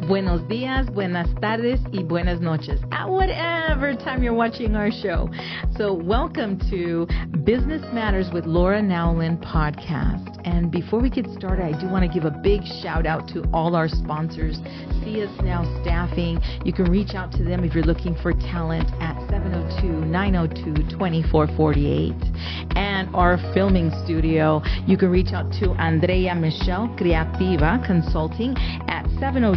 buenos días, buenas tardes, y buenas noches at whatever time you're watching our show. So welcome to Business Matters with Laura Nowlin podcast. And before we get started, I do want to give a big shout out to all our sponsors. See Us Now Staffing. You can reach out to them if you're looking for talent at 702-902-2448. And our filming studio, you can reach out to Andrea Michelle Creativa Consulting at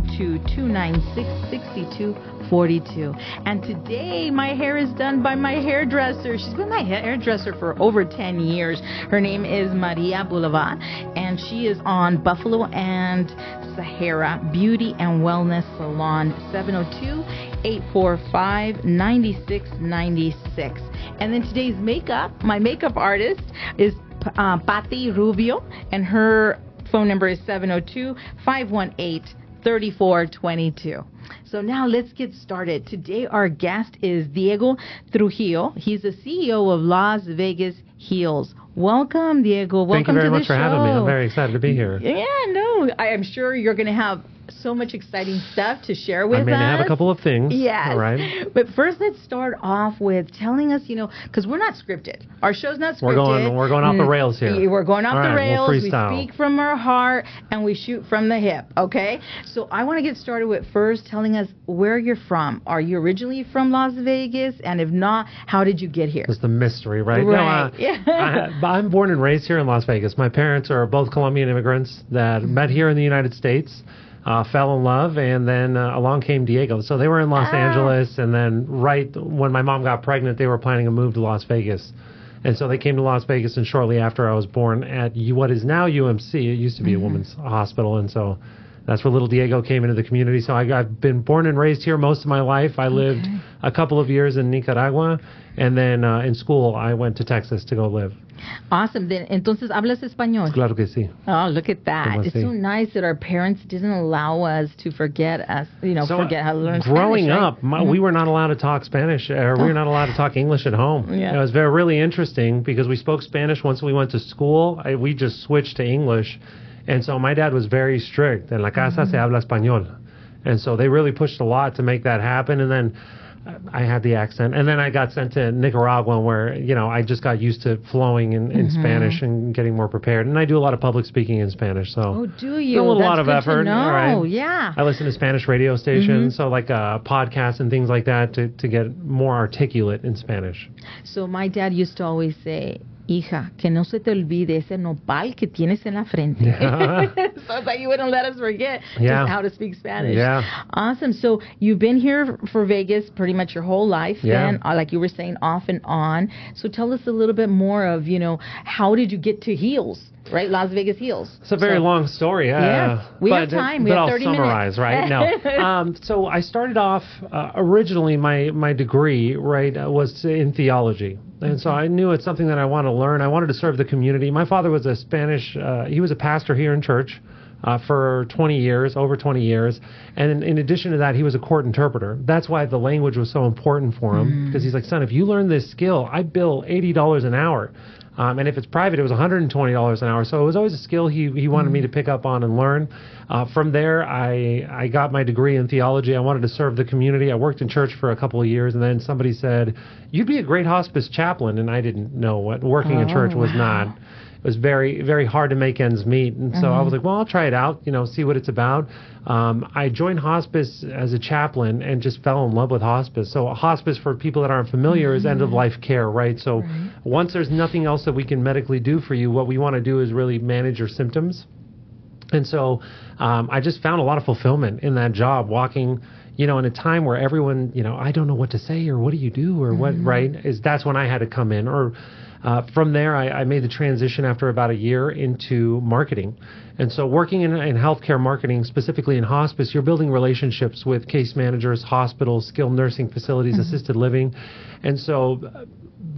702-296-6242. And today my hair is done by my hairdresser. She's been my hairdresser for over 10 years. Her name is Maria Boulevard, and she is on Buffalo and Sahara Beauty and Wellness Salon, 702-845-9696. And then today's my makeup artist is Patti Rubio, and her phone number is 702-518-3422. So now let's get started. Today our guest is Diego Trujillo. He's the CEO of Las Vegas Heels. Welcome, Diego. Welcome to the show. Thank you very much for having me. I'm very excited to be here. Yeah, no, I am sure you're going to have so much exciting stuff to share with us. I may have a couple of things. Yes. All right. But first, let's start off with telling us, because we're not scripted. Our show's not scripted. We're going off the rails here. We're going off the rails. We'll we freestyle. speak from our heart, and we shoot from the hip, okay? So I want to get started with first telling us where you're from. Are you originally from Las Vegas? And if not, how did you get here? It's the mystery, right? Right. I'm born and raised here in Las Vegas. My parents are both Colombian immigrants that met here in the United States. Fell in love, and then along came Diego. So they were in Los Angeles, and then right when my mom got pregnant, they were planning a move to Las Vegas. And so they came to Las Vegas, and shortly after I was born at what is now UMC. It used to be a women's hospital, and so that's where little Diego came into the community. So I've been born and raised here most of my life. I lived a couple of years in Nicaragua, and then in school I went to Texas to go live. Awesome. Then, entonces, ¿hablas español? Claro que sí. Oh, look at that. It's so nice that our parents didn't allow us to forget us, forget how to learn Spanish. Growing up, we were not allowed to talk Spanish, or we were not allowed to talk English at home. Yeah. It was really interesting because we spoke Spanish once we went to school. We just switched to English. And so my dad was very strict. En la casa se habla español. And so they really pushed a lot to make that happen. And then I had the accent. And then I got sent to Nicaragua where, I just got used to flowing in Spanish and getting more prepared. And I do a lot of public speaking in Spanish. So oh, do you? A lot That's of effort. To know. All right. Yeah. I listen to Spanish radio stations, so like podcasts and things like that to get more articulate in Spanish. So my dad used to always say, hija, que no se te olvide ese nopal que tienes en la frente. Yeah. So it's like you wouldn't let us forget just how to speak Spanish. Yeah. Awesome. So you've been here for Vegas pretty much your whole life, then, like you were saying, off and on. So tell us a little bit more of, how did you get to Heels? Right, Las Vegas Heels. It's a very long story. Yes, we have time. We have 30 minutes. I'll summarize, right? No. So I started off, originally my degree, was in theology. And so I knew it's something that I wanted to learn. I wanted to serve the community. My father was he was a pastor here in church for over 20 years. And in addition to that, he was a court interpreter. That's why the language was so important for him, because he's like, son, if you learn this skill, I bill $80 an hour. And if it's private, it was $120 an hour. So it was always a skill he wanted me to pick up on and learn. From there, I got my degree in theology. I wanted to serve the community. I worked in church for a couple of years, and then somebody said, you'd be a great hospice chaplain. And I didn't know what working in church was not. It was very, very hard to make ends meet. And so I was like, well, I'll try it out, see what it's about. I joined hospice as a chaplain and just fell in love with hospice. So hospice, for people that aren't familiar, is end-of-life care, right? So once there's nothing else that we can medically do for you, what we want to do is really manage your symptoms. And so I just found a lot of fulfillment in that job, walking, in a time where everyone, I don't know what to say, or what do you do, or what, right? That's when I had to come in. Or from there, I made the transition after about a year into marketing. And so working in healthcare marketing, specifically in hospice, you're building relationships with case managers, hospitals, skilled nursing facilities, assisted living. And so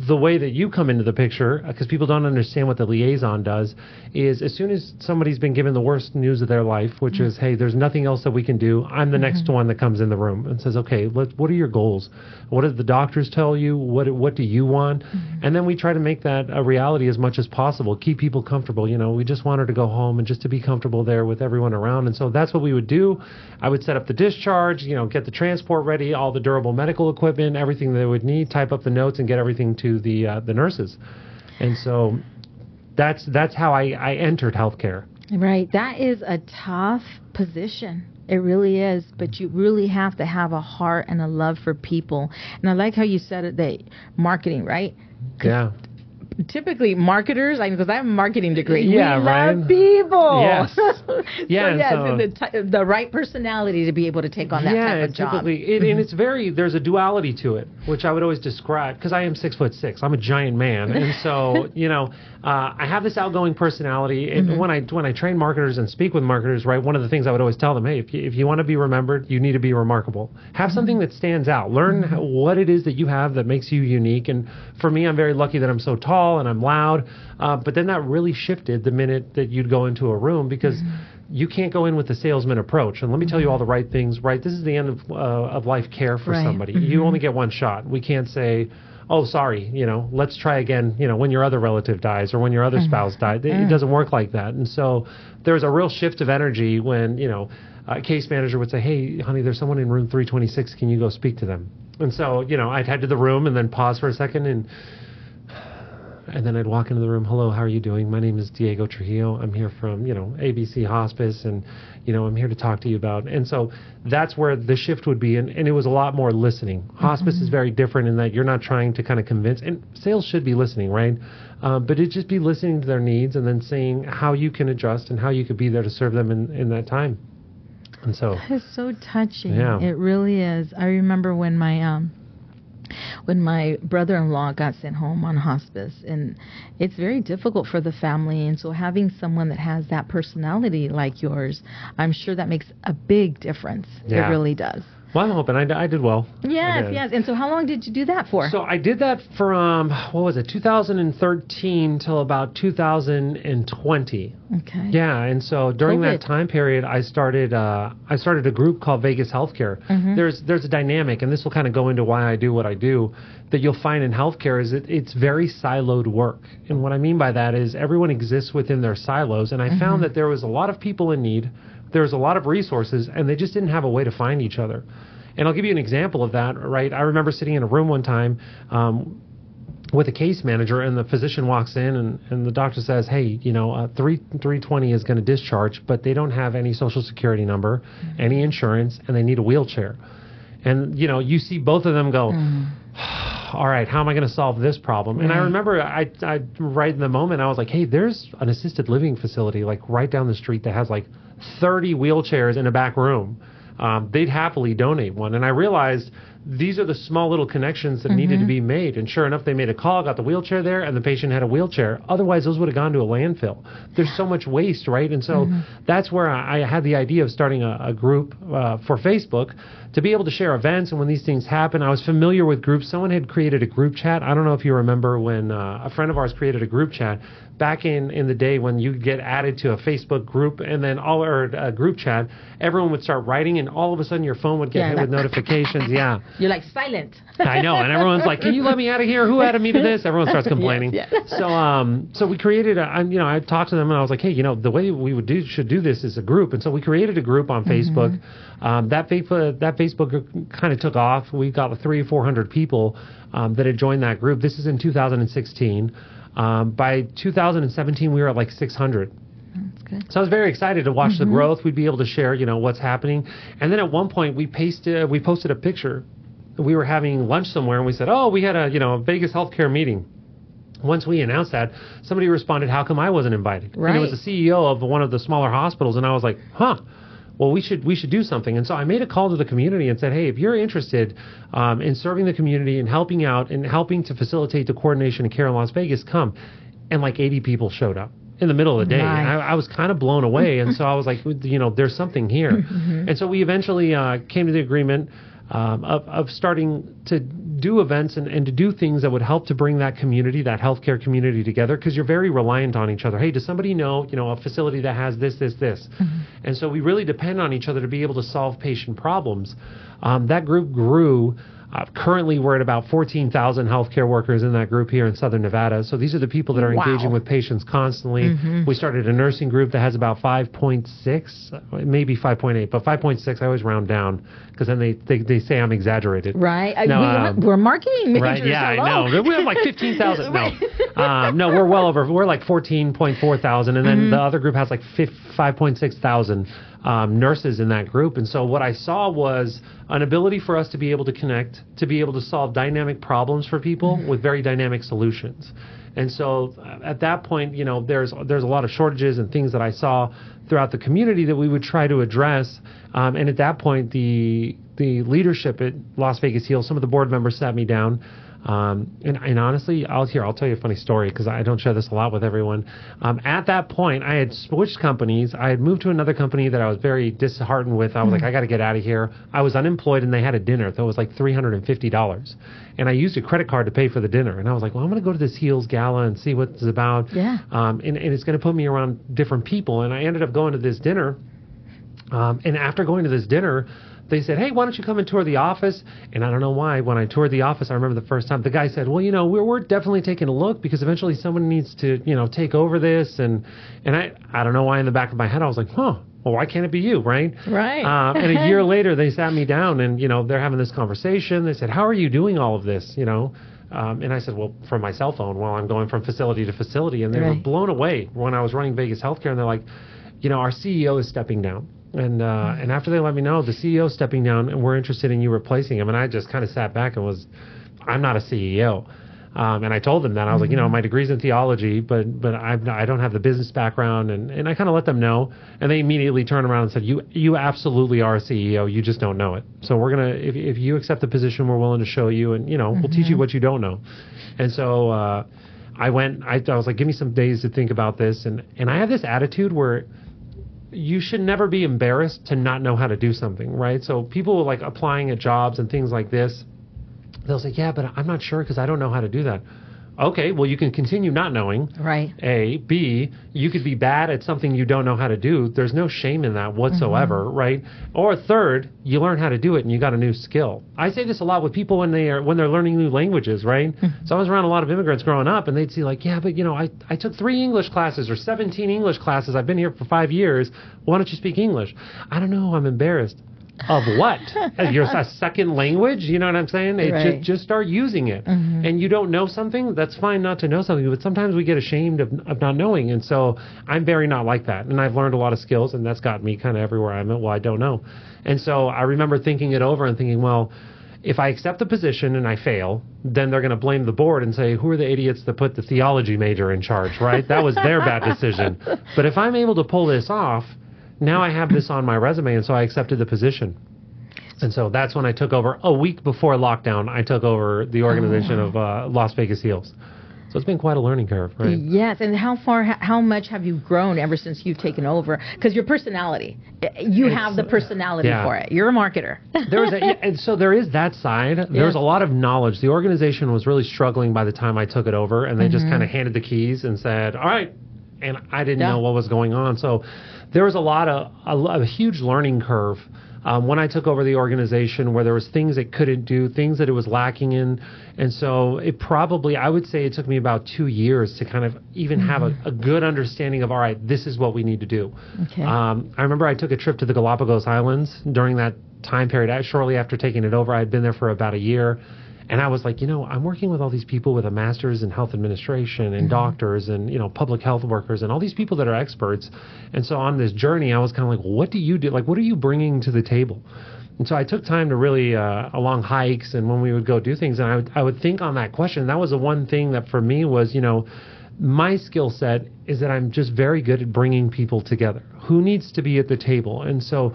the way that you come into the picture, because people don't understand what the liaison does, is as soon as somebody's been given the worst news of their life, which is, hey, there's nothing else that we can do, I'm the next one that comes in the room and says, okay, what are your goals? What did the doctors tell you? What do you want? And then we try to make that a reality as much as possible, keep people comfortable. We just want her to go home and just to be comfortable there with everyone around. And so that's what we would do. I would set up the discharge, get the transport ready, all the durable medical equipment, everything they would need, type up the notes and get everything to the nurses. And so that's how I entered healthcare. Right. That is a tough position. It really is. But you really have to have a heart and a love for people. And I like how you said it, that marketing, right? Yeah. Typically, marketers, because I have a marketing degree. Yeah, we right. love people. Yes. Yeah. So the right personality to be able to take on that type of job. And it's there's a duality to it, which I would always describe, because I am 6'6". I'm a giant man. And so, I have this outgoing personality. And when I train marketers and speak with marketers, right, one of the things I would always tell them, hey, if you want to be remembered, you need to be remarkable. Have something that stands out. Learn what it is that you have that makes you unique. And for me, I'm very lucky that I'm so tall and I'm loud, but then that really shifted the minute that you'd go into a room, because you can't go in with the salesman approach. And let me tell you all the right things, right? This is the end of life care for somebody. You only get one shot. We can't say, oh, sorry, let's try again, when your other relative dies or when your other spouse died. It doesn't work like that. And so there's a real shift of energy when, a case manager would say, hey, honey, there's someone in room 326. Can you go speak to them? And so, I'd head to the room and then pause for a second and then I'd walk into the room. Hello, how are you doing? My name is Diego Trujillo. I'm here from, ABC Hospice, and, I'm here to talk to you about. And so that's where the shift would be. And it was a lot more listening. Hospice is very different in that you're not trying to kind of convince, and sales should be listening, right? But it'd just be listening to their needs and then seeing how you can adjust and how you could be there to serve them in that time. And so that is so touching. Yeah. It really is. I remember when my brother-in-law got sent home on hospice, and it's very difficult for the family, and so having someone that has that personality like yours, I'm sure that makes a big difference. Yeah. It really does. Well, I'm hoping I did well. Yes. And so how long did you do that for? So I did that from, 2013 till about 2020. Okay. Yeah, and so during that time period, I started a group called Vegas Healthcare. There's a dynamic, and this will kind of go into why I do what I do, that you'll find in healthcare is it's very siloed work. And what I mean by that is everyone exists within their silos, and I found that there was a lot of people in need. There was a lot of resources, and they just didn't have a way to find each other. And I'll give you an example of that, right? I remember sitting in a room one time with a case manager, and the physician walks in, and the doctor says, hey, 320 is going to discharge, but they don't have any Social Security number, any insurance, and they need a wheelchair. And, you see both of them go, all right, how am I going to solve this problem? And I remember I right in the moment, I was like, hey, there's an assisted living facility like right down the street that has like 30 wheelchairs in a back room. They'd happily donate one. And I realized these are the small little connections that needed to be made. And sure enough, they made a call, got the wheelchair there, and the patient had a wheelchair. Otherwise, those would have gone to a landfill. There's so much waste, right? And so that's where I had the idea of starting a group for Facebook to be able to share events. And when these things happen, I was familiar with groups. Someone had created a group chat. I don't know if you remember when a friend of ours created a group chat back in the day when you get added to a Facebook group and then a group chat, everyone would start writing, and all of a sudden your phone would get hit with notifications. Yeah. You're like silent. I know, and everyone's like, "Can you let me out of here? Who added me to this?" Everyone starts complaining. Yes. So we created I talked to them, and I was like, "Hey, the way we should do this is a group." And so we created a group on Facebook. That Facebook group kind of took off. We got 300 or 400 people that had joined that group. This is in 2016. By 2017, we were at like 600. That's good. So I was very excited to watch the growth. We'd be able to share, what's happening. And then at one point, we posted a picture. We were having lunch somewhere, and we said, "Oh, we had a Vegas healthcare meeting." Once we announced that, somebody responded, "How come I wasn't invited?" Right. And it was the CEO of one of the smaller hospitals, and I was like, well, we should do something. And so I made a call to the community and said, hey, if you're interested in serving the community and helping out and helping to facilitate the coordination of care in Las Vegas, come. And like 80 people showed up in the middle of the day. Nice. And I was kind of blown away. And so I was like, there's something here. And so we eventually came to the agreement. of starting to do events and to do things that would help to bring that community, that healthcare community together, because you're very reliant on each other. Hey, does somebody know, a facility that has this? And so we really depend on each other to be able to solve patient problems. That group grew. Currently, we're at about 14,000 healthcare workers in that group here in Southern Nevada. So these are the people that are engaging with patients constantly. We started a nursing group that has about 5.6, maybe 5.8, but 5.6, I always round down because then they say I'm exaggerated. Right. We're marketing majors. Right, yeah, I know. We have like 15,000. No, we're well over. We're like 14.4 thousand. And then the other group has like 5.6 thousand. Nurses in that group. And so what I saw was an ability for us to be able to connect, to be able to solve dynamic problems for people with very dynamic solutions. And so at that point, there's a lot of shortages and things that I saw throughout the community that we would try to address. And at that point, the leadership at Las Vegas Heals, some of the board members sat me down. And honestly, I'll tell you a funny story because I don't share this a lot with everyone. At that point, I had switched companies. I had moved to another company that I was very disheartened with. I was like, I got to get out of here. I was unemployed and they had a dinner that was like $350. And I used a credit card to pay for the dinner. And I was like, well, I'm going to go to this Heals Gala and see what it's about. Yeah. And it's going to put me around different people. And I ended up going to this dinner. And after going to this dinner, they said, hey, why don't you come and tour the office? And I don't know why. When I toured the office, I remember the first time the guy said, well, we're definitely taking a look because eventually someone needs to, take over this. And I don't know why in the back of my head I was like, well, why can't it be you, right? Right. And a year later, they sat me down and, they're having this conversation. They said, how are you doing all of this, And I said, well, from my cell phone while I'm going from facility to facility. And they were blown away when I was running Vegas Healthcare. And they're like, our CEO is stepping down. And after they let me know the CEO's stepping down and we're interested in you replacing him, and I just kind of sat back and I'm not a CEO. And I told them that. I was like, my degree's in theology, but I don't have the business background. And I kind of let them know. And they immediately turned around and said, you absolutely are a CEO. You just don't know it. So we're going to, if you accept the position, we're willing to show you and, we'll teach you what you don't know. And so I was like, give me some days to think about this. And I have this attitude where you should never be embarrassed to not know how to do something, right? So people like applying at jobs and things like this, they'll say, yeah, but I'm not sure because I don't know how to do that. Okay, well, you can continue not knowing. Right. A. B, you could be bad at something you don't know how to do. There's no shame in that whatsoever, right? Or third, you learn how to do it and you got a new skill. I say this a lot with people when they're learning new languages, right? So I was around a lot of immigrants growing up and they'd see like, yeah, but I took 3 English classes or 17 English classes. I've been here for 5 years. Why don't you speak English? I don't know. I'm embarrassed. Of what? You're a second language? You know what I'm saying? Right. Just start using it. And you don't know something, that's fine not to know something, but sometimes we get ashamed of not knowing. And so I'm very not like that. And I've learned a lot of skills, and that's got me kind of everywhere I'm at. Well, I don't know. And so I remember thinking it over and thinking, well, if I accept the position and I fail, then they're going to blame the board and say, who are the idiots that put the theology major in charge, right? That was their bad decision. But if I'm able to pull this off, now I have this on my resume, and so I accepted the position. And so that's when I took over. A week before lockdown, I took over the organization of Las Vegas Heals. So it's been quite a learning curve, right? Yes, and how much have you grown ever since you've taken over? Because your personality, you have the personality for it. You're a marketer. And so there is that side. There's a lot of knowledge. The organization was really struggling by the time I took it over, and they just kind of handed the keys and said, all right. And I didn't know what was going on. So there was a huge learning curve when I took over the organization where there was things it couldn't do, things that it was lacking in. And so I would say it took me about 2 years to kind of even have a good understanding of, all right, this is what we need to do. Okay. I remember I took a trip to the Galapagos Islands during that time period. Shortly after taking it over, I had been there for about a year. And I was like, I'm working with all these people with a master's in health administration and doctors and, public health workers and all these people that are experts. And so on this journey, I was kind of like, what do you do? Like, what are you bringing to the table? And so I took time to really, along hikes and when we would go do things, and I would think on that question. And that was the one thing that for me was, my skill set is that I'm just very good at bringing people together. Who needs to be at the table? And so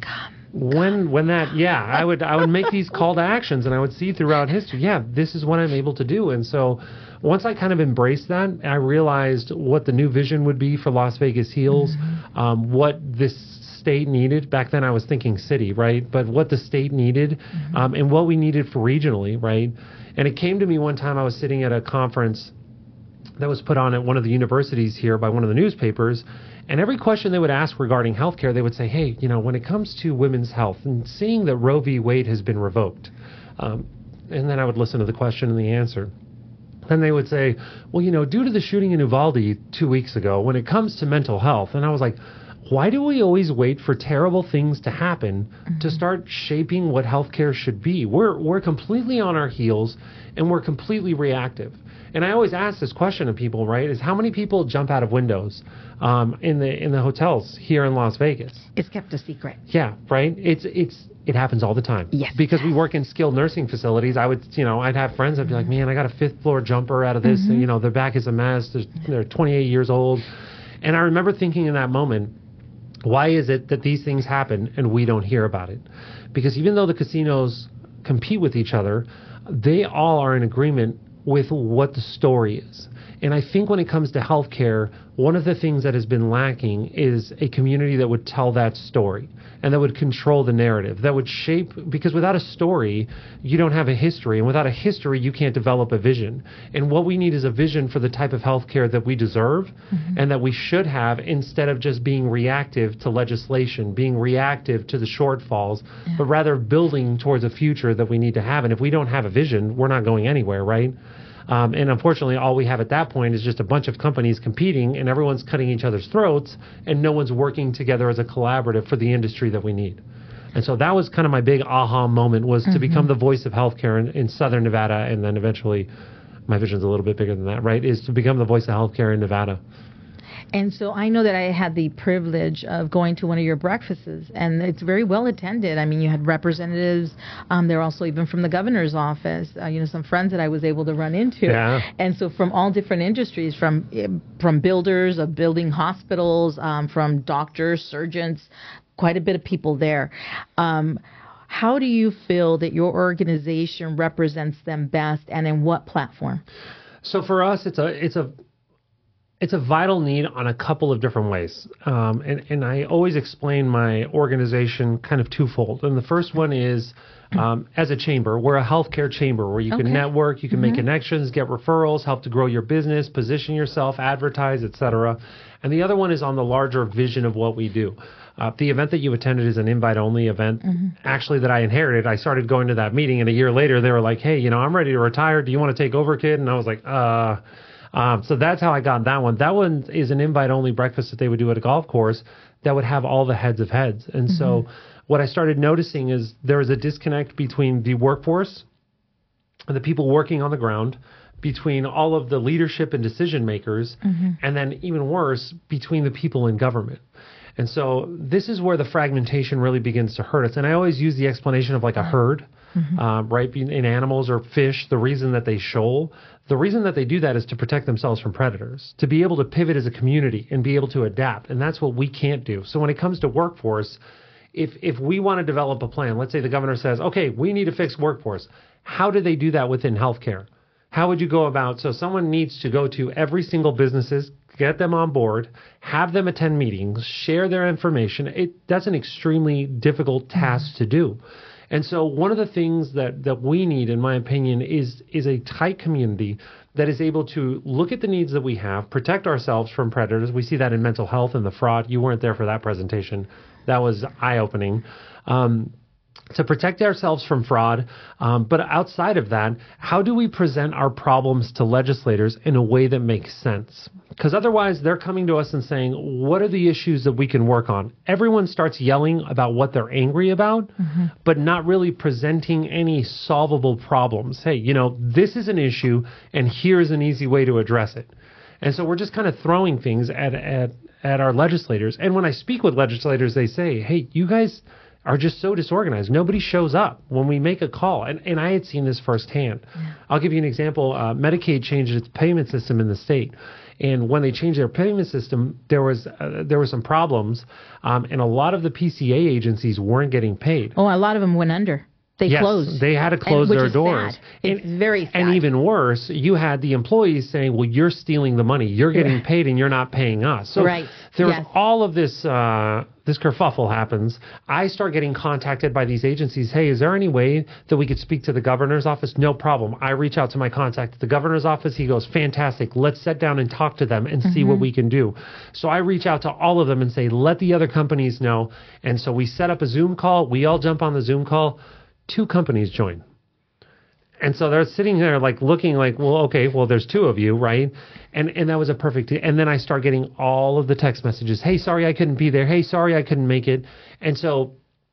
I would make these call to actions, and I would see throughout history, this is what I'm able to do. And so once I kind of embraced that, I realized what the new vision would be for Las Vegas Heals, what this state needed. Back then I was thinking city, right? But what the state needed and what we needed for regionally, right? And it came to me one time I was sitting at a conference that was put on at one of the universities here by one of the newspapers. And every question they would ask regarding healthcare, they would say, hey, when it comes to women's health and seeing that Roe v. Wade has been revoked, and then I would listen to the question and the answer. Then they would say, well, due to the shooting in Uvalde 2 weeks ago, when it comes to mental health, and I was like, why do we always wait for terrible things to happen to start shaping what healthcare should be? We're completely on our heels and we're completely reactive. And I always ask this question of people, right, is how many people jump out of windows in the hotels here in Las Vegas? It's kept a secret. Yeah, right? It happens all the time. Yes. Because we work in skilled nursing facilities. I'd have friends, I'd be like, man, I got a 5th floor jumper out of this, and, their back is a mess. They're 28 years old. And I remember thinking in that moment, why is it that these things happen and we don't hear about it? Because even though the casinos compete with each other, they all are in agreement with what the story is. And I think when it comes to healthcare, one of the things that has been lacking is a community that would tell that story and that would control the narrative, that would shape, because without a story, you don't have a history. And without a history, you can't develop a vision. And what we need is a vision for the type of healthcare that we deserve and that we should have, instead of just being reactive to legislation, being reactive to the shortfalls, but rather building towards a future that we need to have. And if we don't have a vision, we're not going anywhere, right? And unfortunately, all we have at that point is just a bunch of companies competing and everyone's cutting each other's throats and no one's working together as a collaborative for the industry that we need. And so that was kind of my big aha moment, was to become the voice of healthcare in Southern Nevada. And then eventually, my vision's a little bit bigger than that, right, is to become the voice of healthcare in Nevada. And so I know that I had the privilege of going to one of your breakfasts, and it's very well attended. I mean, you had representatives. There were also even from the governor's office, some friends that I was able to run into. Yeah. And so from all different industries, from builders of building hospitals, from doctors, surgeons, quite a bit of people there. How do you feel that your organization represents them best, and in what platform? So for us, it's a vital need on a couple of different ways. And I always explain my organization kind of twofold. And the first one is, as a chamber, we're a healthcare chamber where you can network, you can make connections, get referrals, help to grow your business, position yourself, advertise, etc. And the other one is on the larger vision of what we do. The event that you attended is an invite-only event, actually, that I inherited. I started going to that meeting, and a year later, they were like, hey, I'm ready to retire. Do you want to take over, kid? And I was like, so that's how I got that one. That one is an invite-only breakfast that they would do at a golf course that would have all the heads of heads. And so what I started noticing is there was a disconnect between the workforce and the people working on the ground, between all of the leadership and decision makers, and then even worse, between the people in government. And so this is where the fragmentation really begins to hurt us. And I always use the explanation of like a herd, right? In animals or fish, the reason that they shoal, the reason that they do that is to protect themselves from predators, to be able to pivot as a community and be able to adapt. And that's what we can't do. So when it comes to workforce, if we want to develop a plan, let's say the governor says, okay, we need to fix workforce. How do they do that within healthcare? How would you go about, so someone needs to go to every single businesses, get them on board, have them attend meetings, share their information. That's an extremely difficult task to do. And so one of the things that we need, in my opinion, is a tight community that is able to look at the needs that we have, protect ourselves from predators. We see that in mental health and the fraud. You weren't there for that presentation. That was eye-opening. To protect ourselves from fraud. But outside of that, how do we present our problems to legislators in a way that makes sense? Because otherwise, they're coming to us and saying, what are the issues that we can work on? Everyone starts yelling about what they're angry about, but not really presenting any solvable problems. Hey, this is an issue, and here's an easy way to address it. And so we're just kind of throwing things at our legislators. And when I speak with legislators, they say, hey, you guys are just so disorganized. Nobody shows up when we make a call. And I had seen this firsthand. I'll give you an example. Medicaid changed its payment system in the state. And when they changed their payment system, there were some problems. And a lot of the PCA agencies weren't getting paid. Oh, a lot of them went under. They yes, closed. They had to close their doors. Sad. It's very sad. And even worse, you had the employees saying, well, you're stealing the money. You're getting paid and you're not paying us. So there was all of this, this kerfuffle happens. I start getting contacted by these agencies. Hey, is there any way that we could speak to the governor's office? No problem. I reach out to my contact at the governor's office. He goes, fantastic. Let's sit down and talk to them and see what we can do. So I reach out to all of them and say, let the other companies know. And so we set up a Zoom call. We all jump on the Zoom call. 2 companies join. And so they're sitting there like looking like, well, okay, well, there's 2 of you, right? And that was a perfect. And then I start getting all of the text messages. Hey, sorry, I couldn't be there. Hey, sorry, I couldn't make it. And so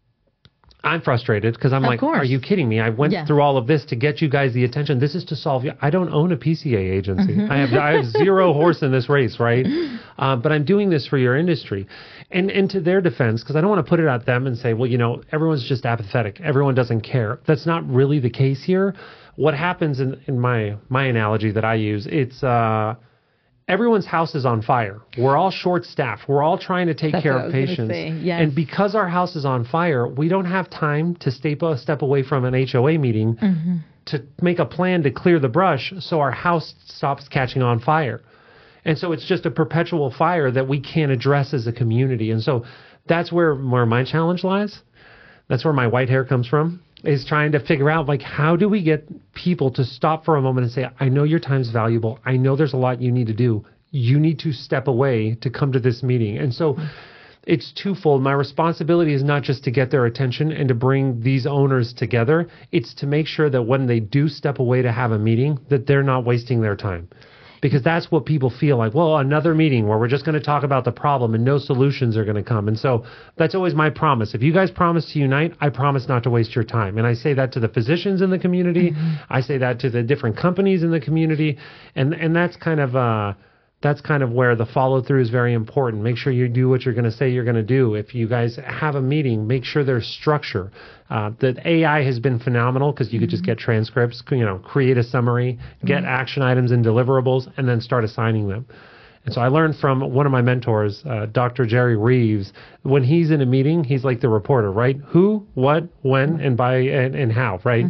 I'm frustrated because I'm like, are you kidding me? I went through all of this to get you guys the attention. This is to solve you. I don't own a PCA agency. I have 0 horse in this race, right? But I'm doing this for your industry. And to their defense, because I don't want to put it at them and say, well, you know, everyone's just apathetic. Everyone doesn't care. That's not really the case here. What happens in my analogy that I use, it's everyone's house is on fire. We're all short-staffed. We're all trying to take care of patients. And because our house is on fire, we don't have time to step away from an HOA meeting to make a plan to clear the brush so our house stops catching on fire. And so it's just a perpetual fire that we can't address as a community. And so that's where my challenge lies. That's where my white hair comes from, is trying to figure out, like, how do we get people to stop for a moment and say, I know your time's valuable. I know there's a lot you need to do. You need to step away to come to this meeting. And so it's twofold. My responsibility is not just to get their attention and to bring these owners together. It's to make sure that when they do step away to have a meeting, that they're not wasting their time. Because that's what people feel like, well, another meeting where we're just going to talk about the problem and no solutions are going to come. And so that's always my promise. If you guys promise to unite, I promise not to waste your time. And I say that to the physicians in the community. I say that to the different companies in the community. And that's kind of where the follow through is very important. Make sure you do what you're going to say you're going to do. If you guys have a meeting, make sure there's structure. The AI has been phenomenal because you could just get transcripts, create a summary, get action items and deliverables, and then start assigning them. And so I learned from one of my mentors, Dr. Jerry Reeves, when he's in a meeting, he's like the reporter, right? Who, what, when, and by, and how, right?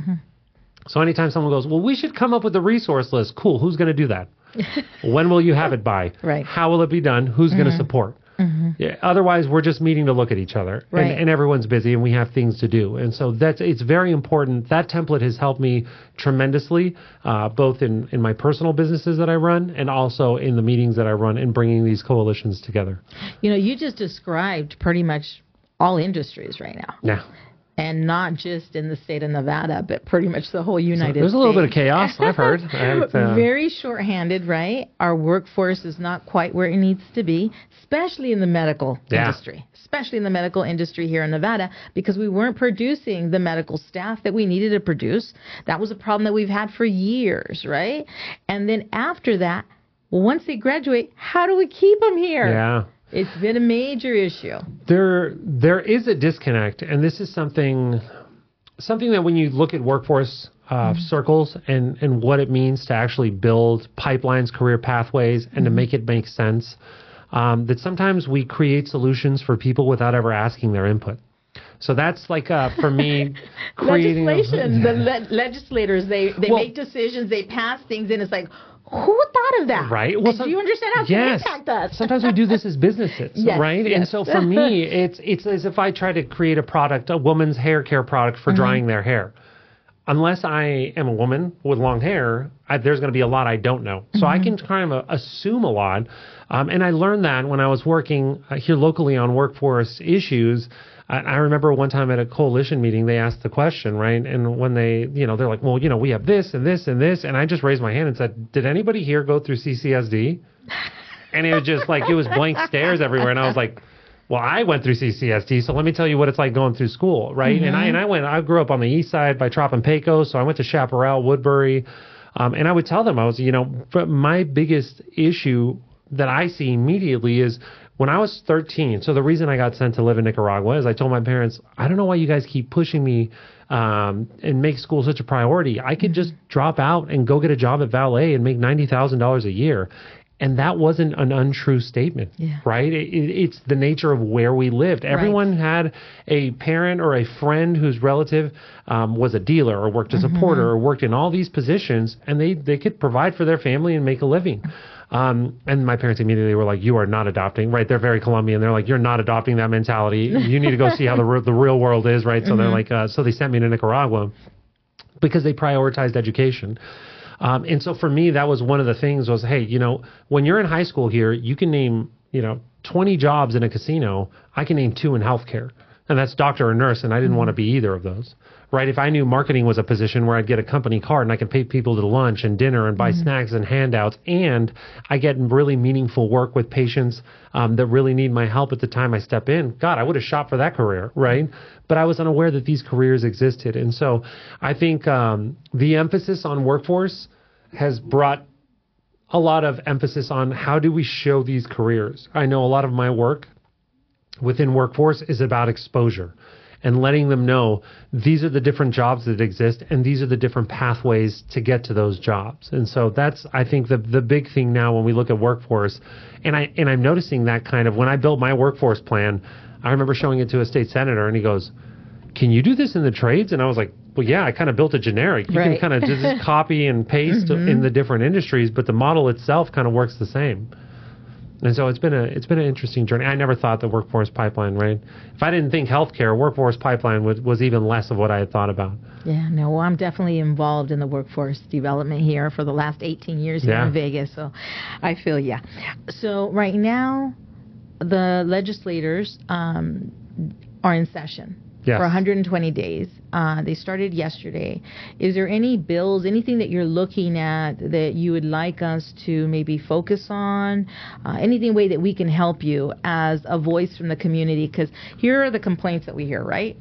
So anytime someone goes, well, we should come up with a resource list. Cool. Who's going to do that? When will you have it by? How will it be done? Who's going to support? Yeah, otherwise, we're just meeting to look at each other, and everyone's busy, and we have things to do. And so it's very important. That template has helped me tremendously, both in my personal businesses that I run and also in the meetings that I run in bringing these coalitions together. You just described pretty much all industries right now. Yeah. And not just in the state of Nevada, but pretty much the whole United States. There's a little bit of chaos, I've heard. Very shorthanded, right? Our workforce is not quite where it needs to be, especially in the medical industry. Especially in the medical industry here in Nevada, because we weren't producing the medical staff that we needed to produce. That was a problem that we've had for years, right? And then after that, once they graduate, how do we keep them here? Yeah. It's been a major issue. There is a disconnect, and this is something that when you look at workforce circles and what it means to actually build pipelines, career pathways, and to make it make sense, that sometimes we create solutions for people without ever asking their input. So that's like, for me, creating... Legislation. The legislators, they make decisions, they pass things, and it's like, who thought of that? Right. Well, do you understand how it can impact us? Sometimes we do this as businesses, right? Yes. And so for me, it's as if I try to create a product, a woman's hair care product for drying their hair. Unless I am a woman with long hair, there's going to be a lot I don't know. So I can kind of assume a lot. And I learned that when I was working here locally on workforce issues. I remember one time at a coalition meeting, they asked the question, right? And when they're like, well, we have this and this and this. And I just raised my hand and said, did anybody here go through CCSD? And it was just like, it was blank stares everywhere. And I was like, well, I went through CCSD, so let me tell you what it's like going through school, right? And I grew up on the east side by Trop and Pecos, so I went to Chaparral, Woodbury. And I would tell them, but my biggest issue that I see immediately is when I was 13, so the reason I got sent to live in Nicaragua is I told my parents, I don't know why you guys keep pushing me and make school such a priority. I could just drop out and go get a job at Valet and make $90,000 a year. And that wasn't an untrue statement, right? It's the nature of where we lived. Everyone had a parent or a friend whose relative was a dealer or worked as a porter or worked in all these positions, and they could provide for their family and make a living. And my parents immediately were like, you are not adopting, right? They're very Colombian. They're like, you're not adopting that mentality. You need to go see how the real world is, right? So they're like, so they sent me to Nicaragua because they prioritized education. And so for me, that was one of the things was, hey, when you're in high school here, you can name, 20 jobs in a casino. I can name 2 in healthcare, and that's doctor or nurse. And I didn't want to be either of those, right? If I knew marketing was a position where I'd get a company card and I could pay people to lunch and dinner and buy snacks and handouts, and I get really meaningful work with patients that really need my help at the time I step in, God, I would have shot for that career, right? But I was unaware that these careers existed. And so I think the emphasis on workforce has brought a lot of emphasis on how do we show these careers. I know a lot of my work within workforce is about exposure and letting them know these are the different jobs that exist and these are the different pathways to get to those jobs. And so that's, I think, the big thing now when we look at workforce. And I'm noticing that kind of when I built my workforce plan, I remember showing it to a state senator and he goes, can you do this in the trades? And I was like, well, yeah, I kind of built a generic. You can kind of just copy and paste in the different industries, but the model itself kind of works the same. And so it's been an interesting journey. I never thought the workforce pipeline, right? If I didn't think healthcare, workforce pipeline was even less of what I had thought about. Yeah, no, well, I'm definitely involved in the workforce development here for the last 18 years here in Vegas. So I feel, So right now, the legislators are in session. For 120 days. They started yesterday. Is there any bills, anything that you're looking at that you would like us to maybe focus on? Anything way that we can help you as a voice from the community? Because here are the complaints that we hear, right?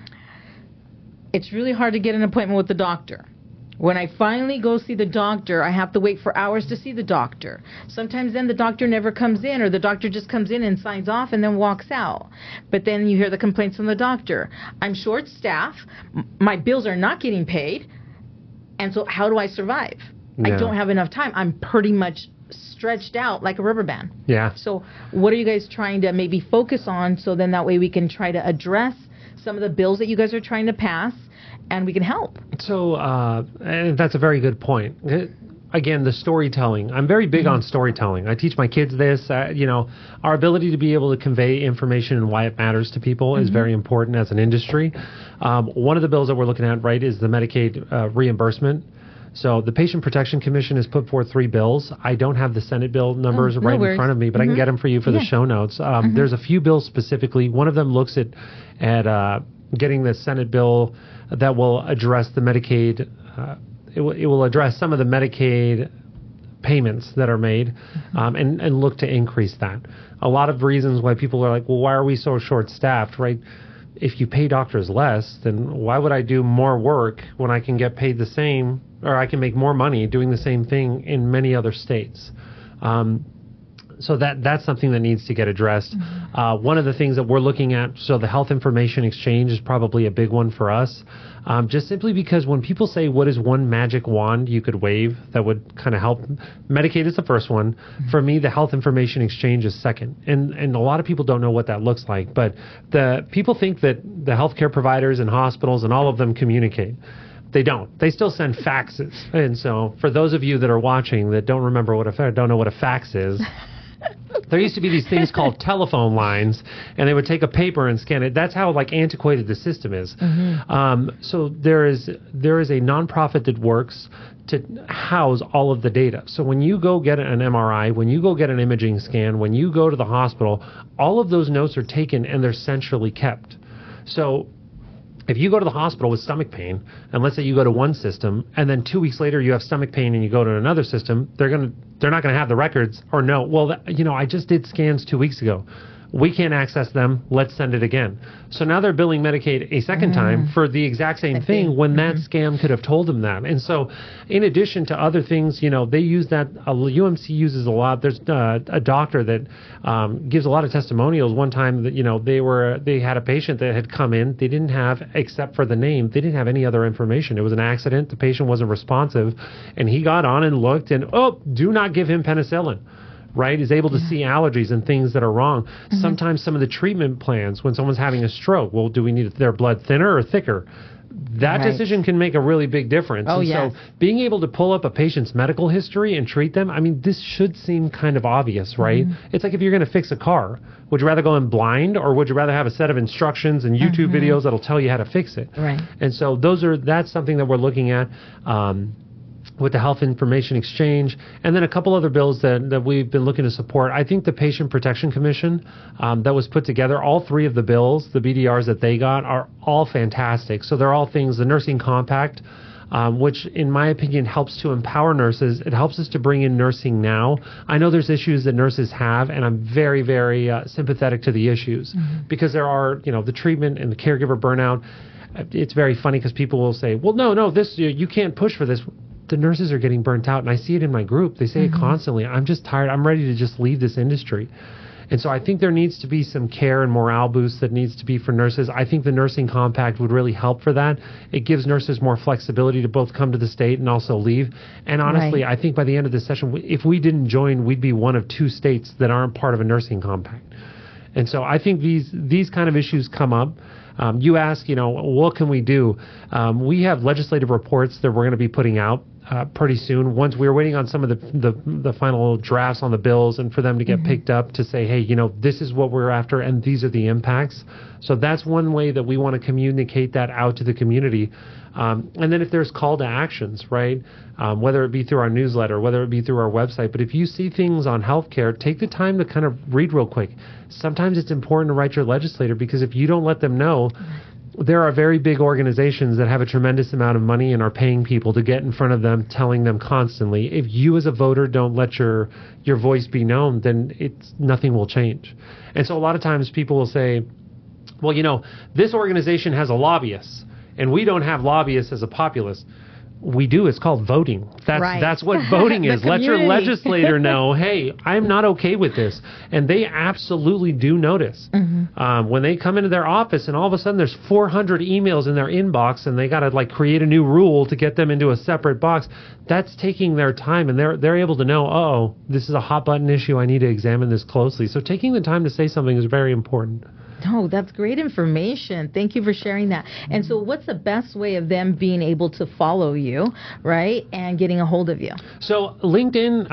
It's really hard to get an appointment with the doctor. When I finally go see the doctor, I have to wait for hours to see the doctor. Sometimes then the doctor never comes in, or the doctor just comes in and signs off and then walks out. But then you hear the complaints from the doctor. I'm short-staffed. My bills are not getting paid. And so how do I survive? I don't have enough time. I'm pretty much stretched out like a rubber band. So what are you guys trying to maybe focus on so then that way we can try to address some of the bills that you guys are trying to pass and we can help? So and that's a very good point. Again, the storytelling. I'm very big on storytelling. I teach my kids this. Our ability to be able to convey information and why it matters to people is very important as an industry. One of the bills that we're looking at, right, is the Medicaid reimbursement. So the Patient Protection Commission has put forth 3 bills. I don't have the Senate bill numbers in front of me, but I can get them for you for the show notes. There's a few bills specifically. One of them looks at getting the Senate bill that will address the Medicaid. It will address some of the Medicaid payments that are made and look to increase that. A lot of reasons why people are like, well, why are we so short-staffed, right? If you pay doctors less, then why would I do more work when I can get paid the same, or I can make more money doing the same thing in many other states? So that's something that needs to get addressed. One of the things that we're looking at, so the health information exchange is probably a big one for us, just simply because when people say what is one magic wand you could wave that would kind of help, Medicaid is the first one. For me, the health information exchange is second. And a lot of people don't know what that looks like, but the people think that the healthcare providers and hospitals and all of them communicate. They don't. They still send faxes. And so for those of you that are watching that don't remember don't know what a fax is, there used to be these things called telephone lines, and they would take a paper and scan it. That's how antiquated the system is. So there is a nonprofit that works to house all of the data. So when you go get an MRI, when you go get an imaging scan, when you go to the hospital, all of those notes are taken and they're centrally kept. So if you go to the hospital with stomach pain, and let's say you go to one system, and then 2 weeks later you have stomach pain and you go to another system, they're not going to have the records, or no, well, I just did scans 2 weeks ago. We can't access them. Let's send it again. So now they're billing Medicaid a second time for the exact same thing when that scam could have told them that. And so in addition to other things, they use that. UMC uses a lot. There's a doctor that gives a lot of testimonials. One time that, they had a patient that had come in. They didn't have, except for the name, they didn't have any other information. It was an accident. The patient wasn't responsive. And he got on and looked and, do not give him penicillin. right, is able to see allergies and things that are wrong. Sometimes some of the treatment plans, when someone's having a stroke, well, do we need their blood thinner or thicker? That decision can make a really big difference. So being able to pull up a patient's medical history and treat them, I mean, this should seem kind of obvious, right? It's like if you're going to fix a car, would you rather go in blind, or would you rather have a set of instructions and YouTube videos that'll tell you how to fix it? Right. And so that's something that we're looking at. With the Health Information Exchange, and then a couple other bills that we've been looking to support. I think the Patient Protection Commission that was put together, all three of the bills, the BDRs that they got, are all fantastic. So they're all things, the Nursing Compact, which in my opinion helps to empower nurses. It helps us to bring in nursing now. I know there's issues that nurses have, and I'm very, very sympathetic to the issues because there are, the treatment and the caregiver burnout. It's very funny because people will say, well, no, this you can't push for this. The nurses are getting burnt out, and I see it in my group. They say it constantly. I'm just tired. I'm ready to just leave this industry. And so I think there needs to be some care and morale boost that needs to be for nurses. I think the Nursing Compact would really help for that. It gives nurses more flexibility to both come to the state and also leave. And honestly, I think by the end of this session, if we didn't join, we'd be one of 2 states that aren't part of a Nursing Compact. And so I think these kind of issues come up. You ask, what can we do? We have legislative reports that we're going to be putting out pretty soon. Once we're waiting on some of the final drafts on the bills and for them to get picked up to say, hey, this is what we're after and these are the impacts. So that's one way that we want to communicate that out to the community. And then if there's call to actions, right, whether it be through our newsletter, whether it be through our website, but if you see things on healthcare, take the time to kind of read real quick. Sometimes it's important to write your legislator because if you don't let them know, there are very big organizations that have a tremendous amount of money and are paying people to get in front of them, telling them constantly. If you as a voter don't let your voice be known, then nothing will change. And so a lot of times people will say, well, this organization has a lobbyist, and we don't have lobbyists as a populace. We do. It's called voting. That's what voting is. Let your legislator know, hey, I'm not okay with this. And they absolutely do notice. When they come into their office and all of a sudden there's 400 emails in their inbox and they got to create a new rule to get them into a separate box, that's taking their time, and they're able to know, this is a hot button issue. I need to examine this closely. So taking the time to say something is very important. Oh, that's great information. Thank you for sharing that. And so what's the best way of them being able to follow you, right, and getting a hold of you? So LinkedIn,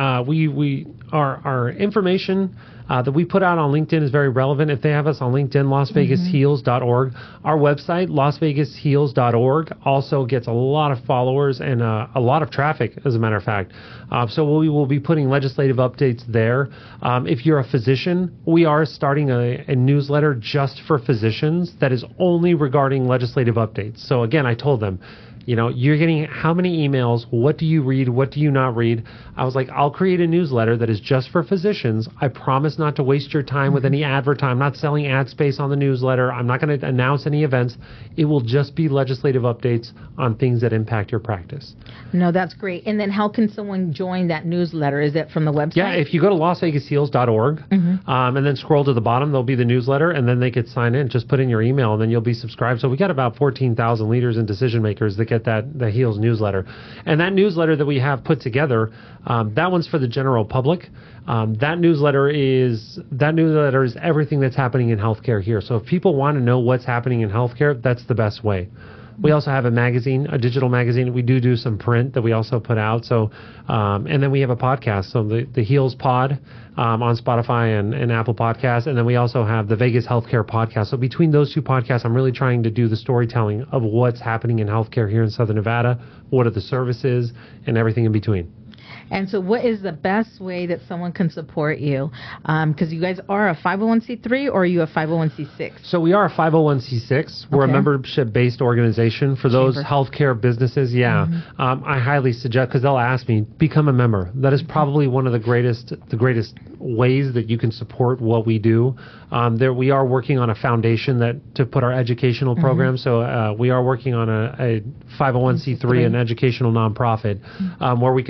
our information that we put out on LinkedIn is very relevant. If they have us on LinkedIn, LasVegasHeals.org. Our website, LasVegasHeals.org, also gets a lot of followers and a lot of traffic, as a matter of fact. So we will be putting legislative updates there. If you're a physician, we are starting a newsletter just for physicians that is only regarding legislative updates. So again, I told them, you're getting how many emails? What do you read? What do you not read? I was like, I'll create a newsletter that is just for physicians. I promise not to waste your time with any advertising. I'm not selling ad space on the newsletter. I'm not going to announce any events. It will just be legislative updates on things that impact your practice. No, that's great. And then how can someone join that newsletter? Is it from the website? Yeah, if you go to LasVegasHeals.org and then scroll to the bottom, there'll be the newsletter, and then they could sign in. Just put in your email, and then you'll be subscribed. So we got about 14,000 leaders and decision makers that get the Heals newsletter. And that newsletter that we have put together, that one's for the general public. That newsletter is everything that's happening in healthcare here. So if people want to know what's happening in healthcare, that's the best way. We also have a magazine, a digital magazine. We do some print that we also put out. So, and then we have a podcast. So the Heals Pod on Spotify and Apple Podcasts. And then we also have the Vegas Healthcare Podcast. So between those 2 podcasts, I'm really trying to do the storytelling of what's happening in healthcare here in Southern Nevada, what are the services, and everything in between. And so what is the best way that someone can support you? Because you guys are a 501c3 or are you a 501c6? So we are a 501c6. We're a membership-based organization for those healthcare businesses. Yeah. I highly suggest, because they'll ask me, become a member. That is probably one of the greatest ways that you can support what we do. We are working on a foundation to put our educational program. So we are working on a 501c3, an educational nonprofit, where we can put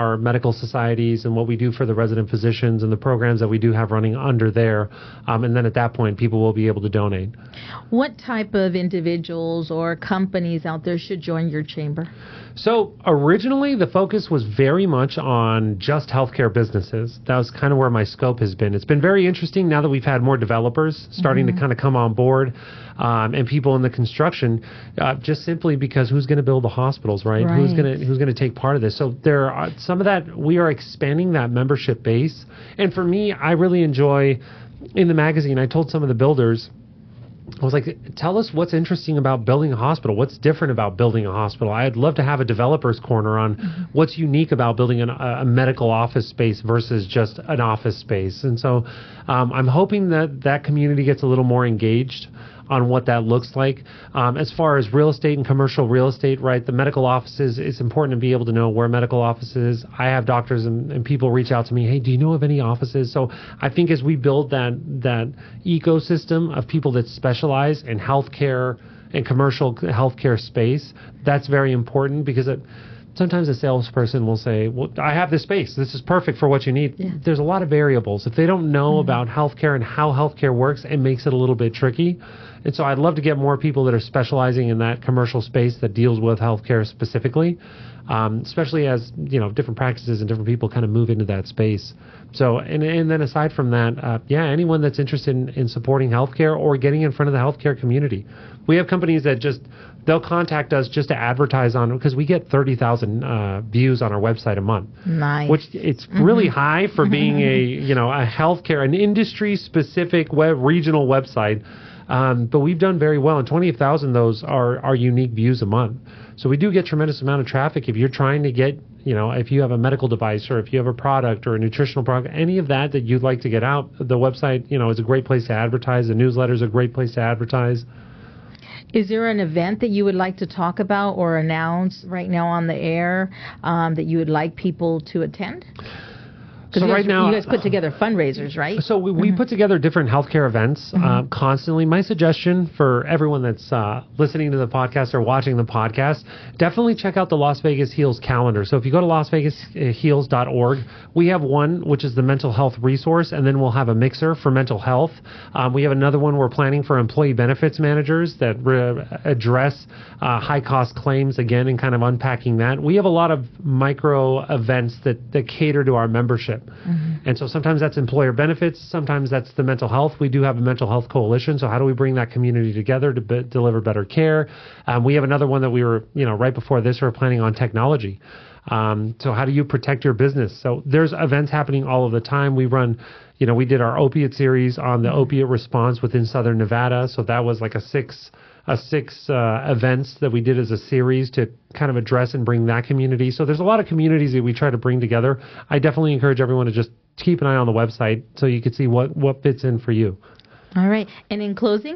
our medical societies and what we do for the resident physicians and the programs that we do have running under there. And then at that point, people will be able to donate. What type of individuals or companies out there should join your chamber? So originally, the focus was very much on just healthcare businesses. That was kind of where my scope has been. It's been very interesting now that we've had more developers starting to kind of come on board, and people in the construction, just simply because who's going to build the hospitals, right? Who's going to take part of this? So there are some of that. We are expanding that membership base, and for me, I really enjoy. In the magazine, I told some of the builders, I was like, tell us what's interesting about building a hospital. What's different about building a hospital? I'd love to have a developer's corner on what's unique about building a medical office space versus just an office space. And so I'm hoping that community gets a little more engaged on what that looks like. As far as real estate and commercial real estate, right, the medical offices, it's important to be able to know where medical offices. I have doctors and people reach out to me, hey, do you know of any offices? So I think as we build that ecosystem of people that specialize in healthcare and commercial healthcare space, that's very important because sometimes a salesperson will say, well, I have this space. This is perfect for what you need. Yeah. There's a lot of variables. If they don't know about healthcare and how healthcare works, it makes it a little bit tricky. And so I'd love to get more people that are specializing in that commercial space that deals with healthcare specifically, especially as, different practices and different people kind of move into that space. So, and then aside from that, anyone that's interested in supporting healthcare or getting in front of the healthcare community. We have companies that they'll contact us just to advertise on, because we get 30,000 views on our website a month. Nice. Which it's really high for being a healthcare, an industry specific regional website. But we've done very well, and 20,000 those are unique views a month. So we do get tremendous amount of traffic. If you're trying to get, if you have a medical device or if you have a product or a nutritional product, any of that you'd like to get out, the website, is a great place to advertise. The newsletter is a great place to advertise. Is there an event that you would like to talk about or announce right now on the air that you would like people to attend? So right now, you guys put together fundraisers, right? So we put together different healthcare events constantly. My suggestion for everyone that's listening to the podcast or watching the podcast, definitely check out the Las Vegas Heals calendar. So if you go to lasvegasheals.org, we have one, which is the mental health resource, and then we'll have a mixer for mental health. We have another one we're planning for employee benefits managers that address high-cost claims, again, and kind of unpacking that. We have a lot of micro events that cater to our membership. And so sometimes that's employer benefits, sometimes that's the mental health. We do have a mental health coalition, so how do we bring that community together to deliver better care? We have another one that we were, right before this, we're planning on technology. So how do you protect your business? So there's events happening all of the time. We run, we did our opiate series on the opiate response within Southern Nevada, so that was like a six events that we did as a series to kind of address and bring that community. So there's a lot of communities that we try to bring together. I definitely encourage everyone to just keep an eye on the website so you can see what fits in for you. All right. And in closing?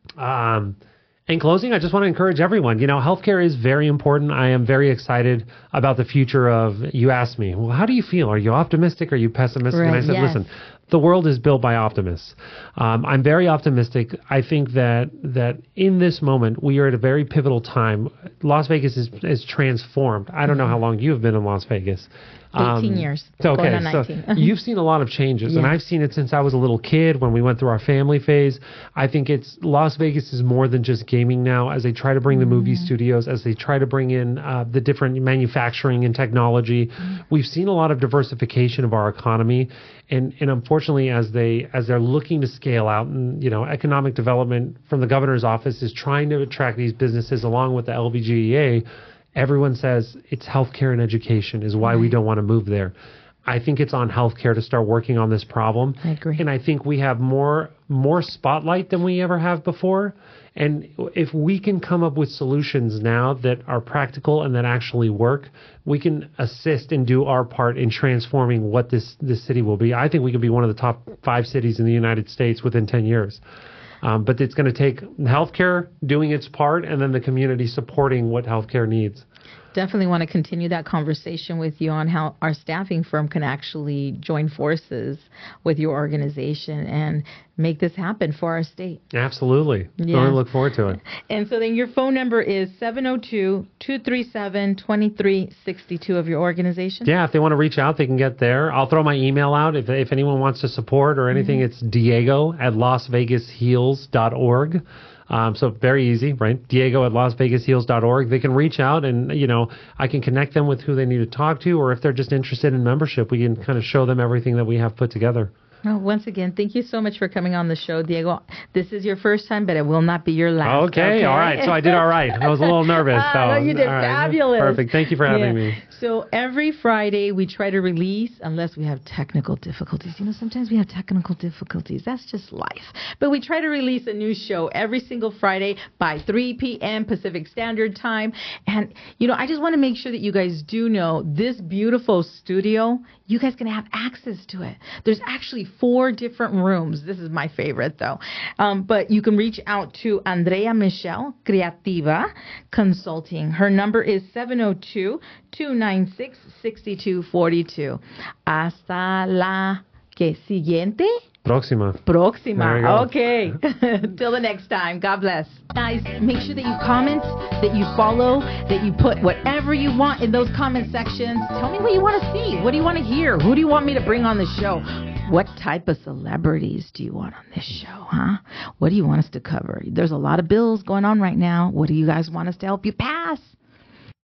In closing, I just want to encourage everyone. Healthcare is very important. I am very excited about the future of, you asked me, well, how do you feel? Are you optimistic? Are you pessimistic? Right, and I said, listen, the world is built by optimists. I'm very optimistic. I think that in this moment, we are at a very pivotal time. Las Vegas is transformed. I don't know how long you've been in Las Vegas. 18 years. Okay, so you've seen a lot of changes, and I've seen it since I was a little kid when we went through our family phase. I think Las Vegas is more than just gaming now, as they try to bring the movie studios, as they try to bring in the different manufacturing and technology. We've seen a lot of diversification of our economy, and unfortunately, as they're looking to scale out, and economic development from the governor's office is trying to attract these businesses along with the LVGEA. Everyone says it's healthcare and education is why we don't want to move there. I think it's on healthcare to start working on this problem. I agree. And I think we have more spotlight than we ever have before. And if we can come up with solutions now that are practical and that actually work, we can assist and do our part in transforming what this city will be. I think we could be one of the top 5 cities in the United States within 10 years. But it's going to take healthcare doing its part and then the community supporting what healthcare needs. definitely want to continue that conversation with you on how our staffing firm can actually join forces with your organization and make this happen for our state. Absolutely. Yeah. I look forward to it. And so then your phone number is 702-237-2362 of your organization? Yeah, if they want to reach out, they can get there. I'll throw my email out. If anyone wants to support or anything, it's Diego@LasVegasHeals.org. So very easy, right? Diego@LasVegasHeals.org. They can reach out and, I can connect them with who they need to talk to, or if they're just interested in membership, we can kind of show them everything that we have put together. Well, once again, thank you so much for coming on the show, Diego. This is your first time, but it will not be your last. Okay. All right. So I did all right. I was a little nervous. No, you did fabulous. Perfect. Thank you for having me. So every Friday we try to release, unless we have technical difficulties. Sometimes we have technical difficulties. That's just life. But we try to release a new show every single Friday by 3 p.m. Pacific Standard Time. And, I just want to make sure that you guys do know this beautiful studio, you guys can have access to it. There's actually 4 different rooms. This is my favorite, though. But you can reach out to Andrea Michelle, Creativa Consulting. Her number is 702-296-6242. Hasta la siguiente. Próxima. Okay. Till the next time. God bless. Guys, make sure that you comment, that you follow, that you put whatever you want in those comment sections. Tell me what you want to see. What do you want to hear? Who do you want me to bring on the show? What type of celebrities do you want on this show, huh? What do you want us to cover? There's a lot of bills going on right now. What do you guys want us to help you pass?